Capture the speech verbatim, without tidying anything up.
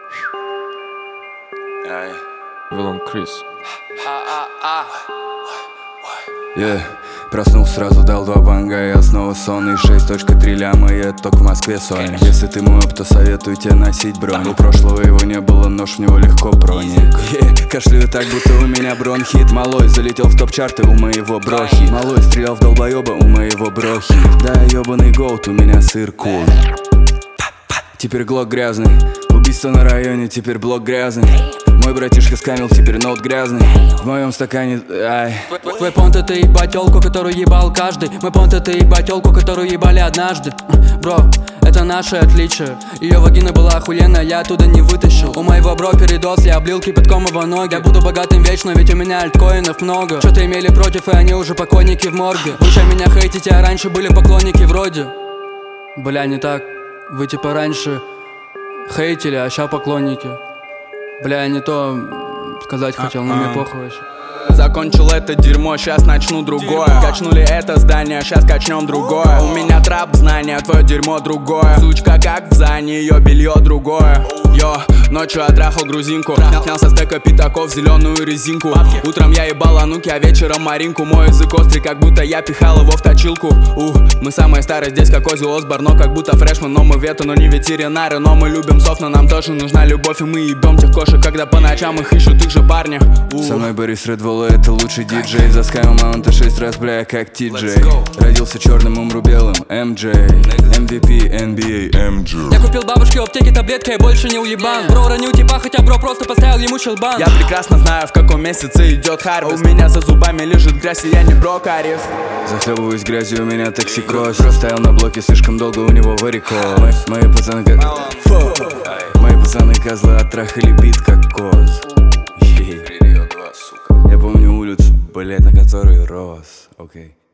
Вилон Крис. Yeah. Проснулся, сразу дал два банга. Я снова сонный, шесть точка три ляма. Я только в Москве соль. Если ты мой оп, то советую тебе носить бронь. У прошлого его не было, нож в него легко проник. yeah. Кашляю так, будто у меня бронхит. Малой залетел в топ-чарты у моего брохи. Малой стрелял в долбоеба у моего брохи. Да, ебаный голд, у меня сыр кул. Теперь глок грязный. Убийство на районе, теперь блок грязный. Мой братишка скамил, теперь ноут грязный. В моем стакане, ай. Твой понт это ебать тёлку, которую ебал каждый. Мой понт это ебать тёлку, которую ебали однажды. Бро, это наше отличие. Ее вагина была охуенная, я оттуда не вытащил. У моего бро передоз, я облил кипятком его ноги. Я буду богатым вечно, ведь у меня альткоинов много. Что-то имели против, и они уже покойники в морге. Вы ща меня хейтите, а раньше были поклонники вроде. Бля, не так. Вы типа раньше хейтили, а ща поклонники. Бля, не то сказать хотел, но мне похуй вообще. Закончил это дерьмо, сейчас начну другое. Качнули это здание, сейчас качнем другое. У меня трап знания, твое дерьмо другое. Сучка как в зане, ее белье другое. Йо, ночью отрахал грузинку. Снял со стека пятаков зеленую резинку. Утром я ебал ануки, а вечером маринку. Мой язык острый, как будто я пихал его в точилку. У, мы самые старые здесь, как Оззи Осборн. Но как будто фрешман, но мы вету, но не ветеринары. Но мы любим сов, но нам тоже нужна любовь. И мы ебем тех кошек, когда по ночам их ищут их же парни. У. Со мной Борис Редволл, это лучший диджей. За Скайм Маунта шесть раз, бля, как Ти-Джей. Родился черным, умру белым, эм джей. эм ви пи эн би эй, эм джей. Я купил бабушке в аптеке таблетки, я больше не уебан. Бро уронил типа, хотя бро просто поставил ему щелбан. Я прекрасно знаю, в каком месяце идет харвест. У меня за зубами лежит грязь, и я не брокарис. Захлебываюсь грязью, у меня токсикоз. Стоял на блоке слишком долго, у него варикоз. Мои пацаны как... Мои пацаны козлы оттрахали бит как коз. Я помню улицу, блять, на которой рос. Окей.